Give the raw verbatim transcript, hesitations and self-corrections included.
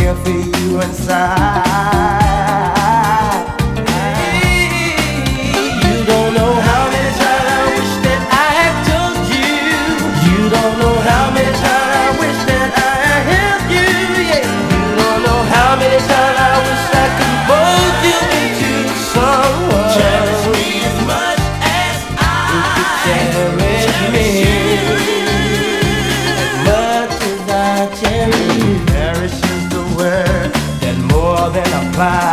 longing for you inside. You don't know how many times I wish that I had told you. You don't know how many times I wish that I had held you. Yeah. You don't know how many times I wish I could mold you into someone. Cherish me as much as I cherish me. As much as I cherish you. Cherish is the word that more than applies.